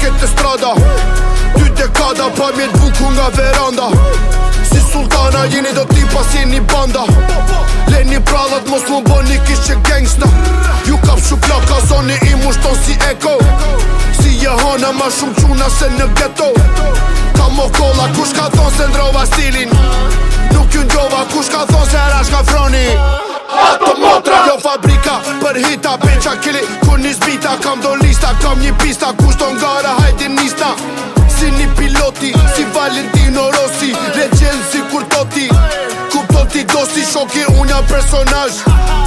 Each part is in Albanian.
këtë strada 2 dekada pa mjet buku nga veranda Si sultana jeni do t'i pas jeni banda Leni prallat mos mu boni kishe gangsta Ju kap shu plaka zoni i mushton si eko Si jehana ma shumë quna se në ghetto Ka mo kolla kush ka thon se ndrova stilin Nuk ju njova kush ka thon se rash ka froni Ato motra Jo fabrika për hita Beqa kili ku një zbita Kam do lista kam një pista Kushton gara hajdi nista Si një piloti Si Valentino Rossi Legend si kur toti Kupton ti dosti shoki unë jam personazh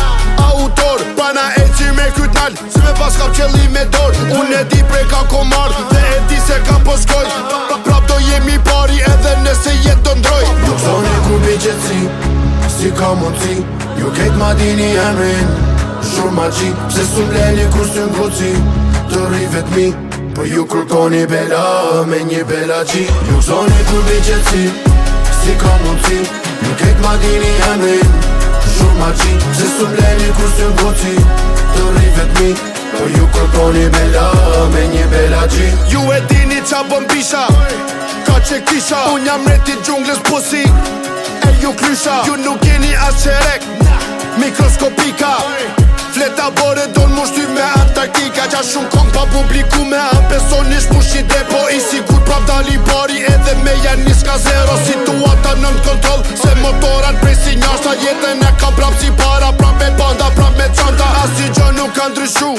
Autor Pana e që me kyt nal Si me pas kam qelli me dor Unë e di prej ka komar Dhe e di se kam po shkoj Prap do jemi pari edhe nëse jet do ndroj Nuk zoni ku biqetësi Si ka mundësi Ju kejt ma dini emrin Shumë ma qi Pse su mleni kur së nguci Të rri vetmi Po ju kërkoni bela Me një bela qi Nuk zoni ku biqetësi Si ka mundësi Ju kejt ma dini emrin Shumë ma qi Pse su mleni kur së nguci Të rri vetmi Po ju kërkoni bela Me një bela qi Ju e dini qa bën bisha Ka që kisha Unë jam reti gjunglës pusi E ju klysha Ju nuk jeni as qerek Mikroskopika Fleta bore don mu shty me Antarktika Qa shumë kong pa publiku me Ampesonisht mushi depo I sigur prap dali bari Edhe me janë niska zero Situata nën kontrol Se motorat prej si njashta Jetën e kam prap si para Prap me banda, prap me qanta Asi gjë nuk ka ndryshu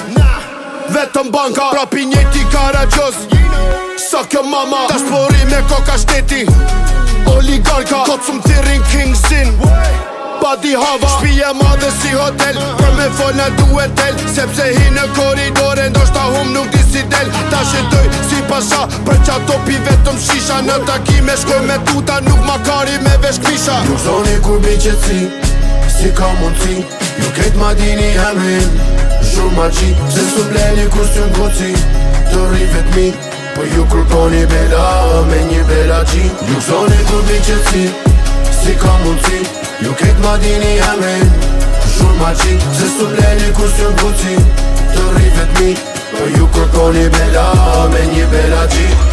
Vetëm banka Prap i njeti karajos Sa kjo mama Dashpori me koka shteti Oligarka Kocum thirin King Sin Badi hava Shpije madhe si hotel Për me folna duhet tel Sepse hi në koridore Ndoshta hum nuk di si del Ta shitoj si pasha Për qa topi vetëm shisha Në takime shkoj me tuta Nuk makari me vesh kvisha Nuk zoni kur biqetësi Si ka mundësi Ju kejt ma dini emrin Shumë ma qi Se su mleni kur së nguci Të rri vetmi Po ju kërkoni bela Me një bela qi Nuk zoni kur biqetësi Si ka mundësi Ju kejt ma dini emrin Shumë ma qi Se su mleni kur së nguci Të rri vetmi Po ju kërkoni bela Me një bela qi